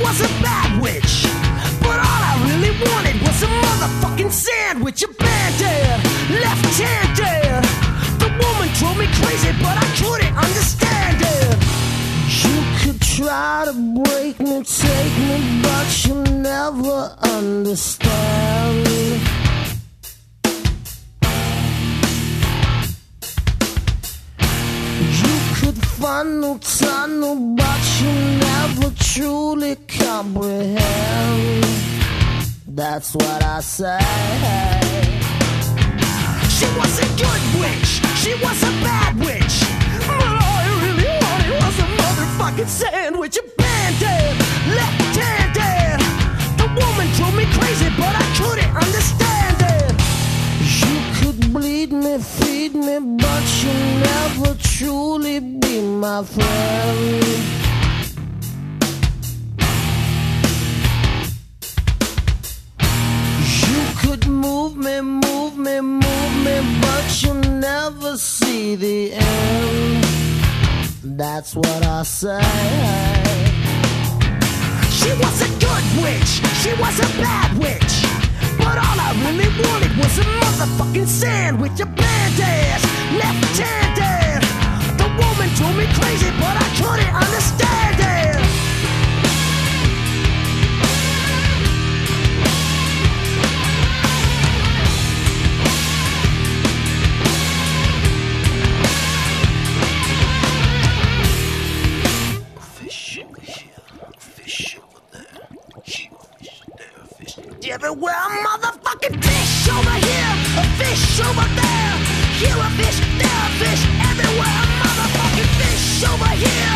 was a bad witch, but all I really wanted was a motherfucking sandwich. Abandoned, left-handed. The woman drove me crazy, but I couldn't understand it. You could try to break me, take me, but you'll never understand me. You could find no tunnel, but you never truly comprehend. That's what I say. She was a good witch, she was a bad witch, but all I really wanted was a motherfucking sandwich. Abandoned, left-handed. The woman drove me crazy, but I couldn't understand it. You could bleed me, feed me, but you'll never truly be my friend. You could move me, move me, move me, but you'll never see the end. That's what I say. She was a good witch, she was a bad witch, but all I really wanted was a motherfucking sandwich. Abandoned, left-handed. The woman drove me crazy, but I couldn't understand it. Fish over here, fish over there, fish there, fish everywhere. Motherfucking fish over here, a fish over there. Here a fish, there a fish, everywhere. Motherfucking fish over here.